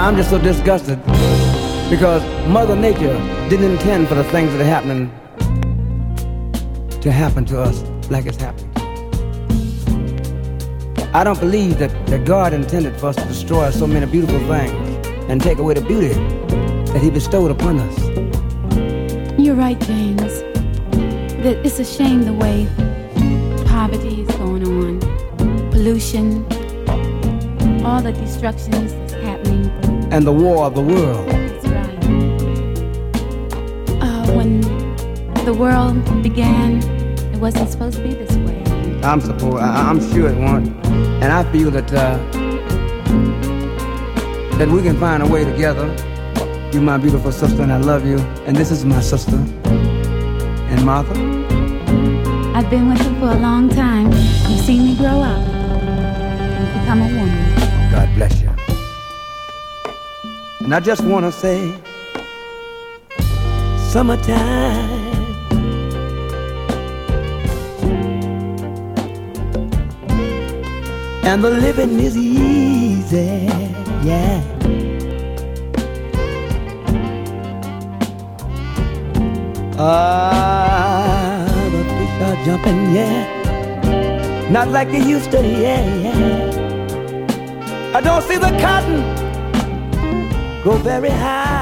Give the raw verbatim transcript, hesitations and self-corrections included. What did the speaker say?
I'm just so disgusted because Mother Nature didn't intend for the things that are happening to happen to us like it's happening. I don't believe that, that God intended for us to destroy so many beautiful things and take away the beauty that He bestowed upon us. You're right, James. That it's a shame the way poverty is going on, pollution, all the destructions that's happening. And the war of the world. That's right. Uh, when the world began, it wasn't supposed to be this way. I'm supposed, I, I'm sure it won't. And I feel that uh, that we can find a way together. You're my beautiful sister, and I love you. And this is my sister. And Martha? I've been with her for a long time. You've seen me grow up and become a woman. God bless you. And I just want to say, summertime. And the living is easy, yeah. Ah, the fish are jumping, yeah. Not like they used to, yeah, yeah. I don't see the cotton grow very high.